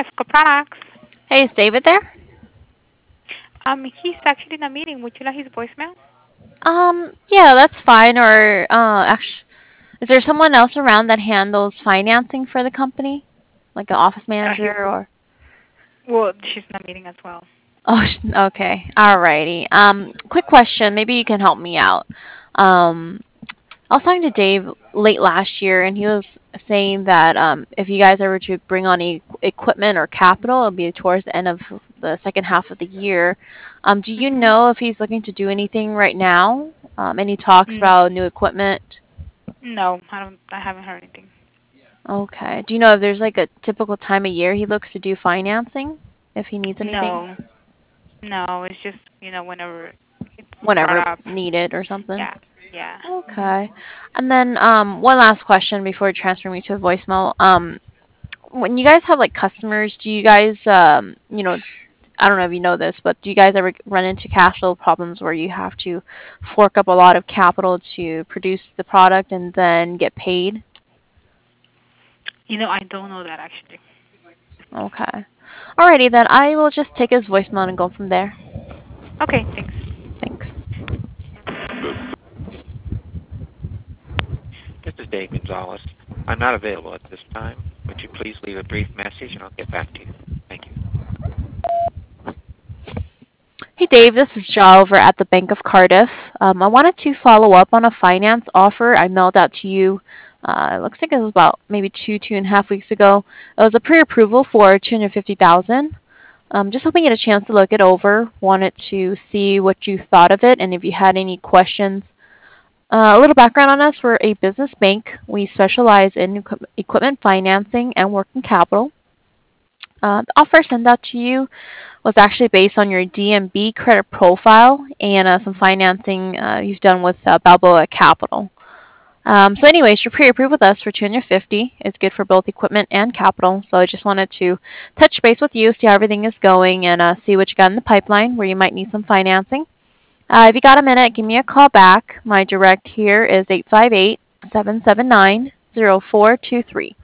Bicycle Products. Hey, is David there? He's actually in a meeting. Would you like his voicemail? Yeah, that's fine. Or, actually, is there someone else around that handles financing for the company? Like an office He, manager or? well, she's in a meeting as well. Oh, okay. Alrighty. Quick question. Maybe you can help me out. Um, I was talking to Dave late last year, and he was saying that if you guys ever to bring on equipment or capital, it'll be towards the end of the second half of the year. Do you Mhm. know if he's looking to do anything right now? Any talks Mm, about new equipment? no, I don't. I haven't heard anything. Okay. Do you know if there's like a typical time of year he looks to do financing? If he needs anything? No, no. It's just whenever it's brought Whenever up. needed or something? Yeah, yeah. Mhm. Okay. And then one last question before I transfer me to a voicemail. When you guys have like customers, do you guys I don't know if you know this, but do you guys ever run into cash flow problems where you have to fork up a lot of capital to produce the product and then get paid? I don't know that actually. Okay. Alrighty then, I will just take his voicemail and go from there. Okay, thanks. Thanks. This is Dave Gonzalez. I'm not available at this time. Would you please leave a brief message and I'll get back to you? Thank you. Hey Dave, this is Jaw over at the Bank of Cardiff. I wanted to follow up on a finance offer I mailed out to you. It looks like it was about maybe 2.5 weeks ago. It was a pre-approval for 250,000. Just hoping you had a chance to look it over. Wanted to see what you thought of it and if you had any questions. A little background on us: we're a business bank. We specialize in equipment financing and working capital. The offer I sent out to you was actually based on your DMB credit profile and some financing you've done with Balboa Capital. So anyways, you're pre-approved with us for 250. It's good for both equipment and capital. So I just wanted to touch base with you, see how everything is going, and see what you got in the pipeline where you might need some financing. If you got a minute, give me a call back. My direct here is 858-779-0423.